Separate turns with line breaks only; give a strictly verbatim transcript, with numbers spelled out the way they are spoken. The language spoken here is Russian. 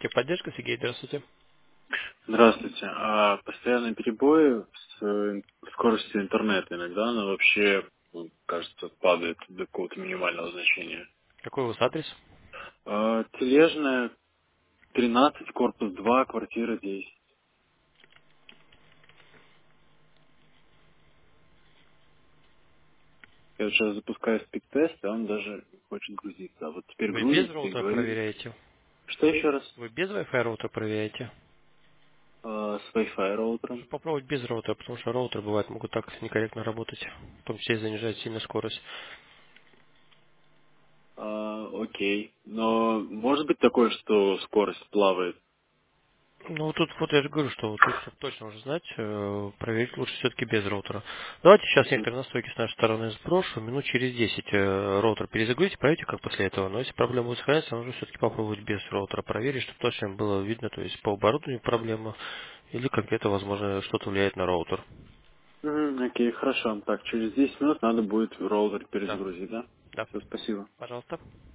Техподдержка, Сергей, здравствуйте.
Здравствуйте. А постоянные перебои с э, скоростью интернета иногда она вообще, ну, кажется, падает до какого-то минимального значения.
Какой у вас адрес?
А, Тележная, тринадцать, корпус два, квартира десять. Я вот сейчас запускаю спид-тест, а он даже не хочет грузиться. А вот теперь
Вы без
грузится и
роутера
говорит...
проверяете?
Что еще раз?
Вы без Wi-Fi роутера проверяете?
А, с Wi-Fi роутером.
Лучше попробовать без роутера, потому что роутеры бывает могут так некорректно работать, в том числе и занижать сильно скорость.
А, окей. Но может быть такое, что скорость плавает?
Ну, вот тут вот я же говорю, что вот тут, чтобы точно уже знать, э, проверить лучше все-таки без роутера. Давайте сейчас
Мгм.
некоторые настройки с нашей стороны сброшу, минут через десять э, роутер перезагрузите, проверьте, как после этого. Но если проблема будет сохраняться, нужно все-таки попробовать без роутера проверить, чтобы точно было видно, то есть по оборудованию проблема или конкретно, возможно, что-то влияет на роутер.
Мгм, окей, хорошо. Так, через десять минут надо будет роутер
Да,
перезагрузить, да?
да.
Все, спасибо.
Пожалуйста.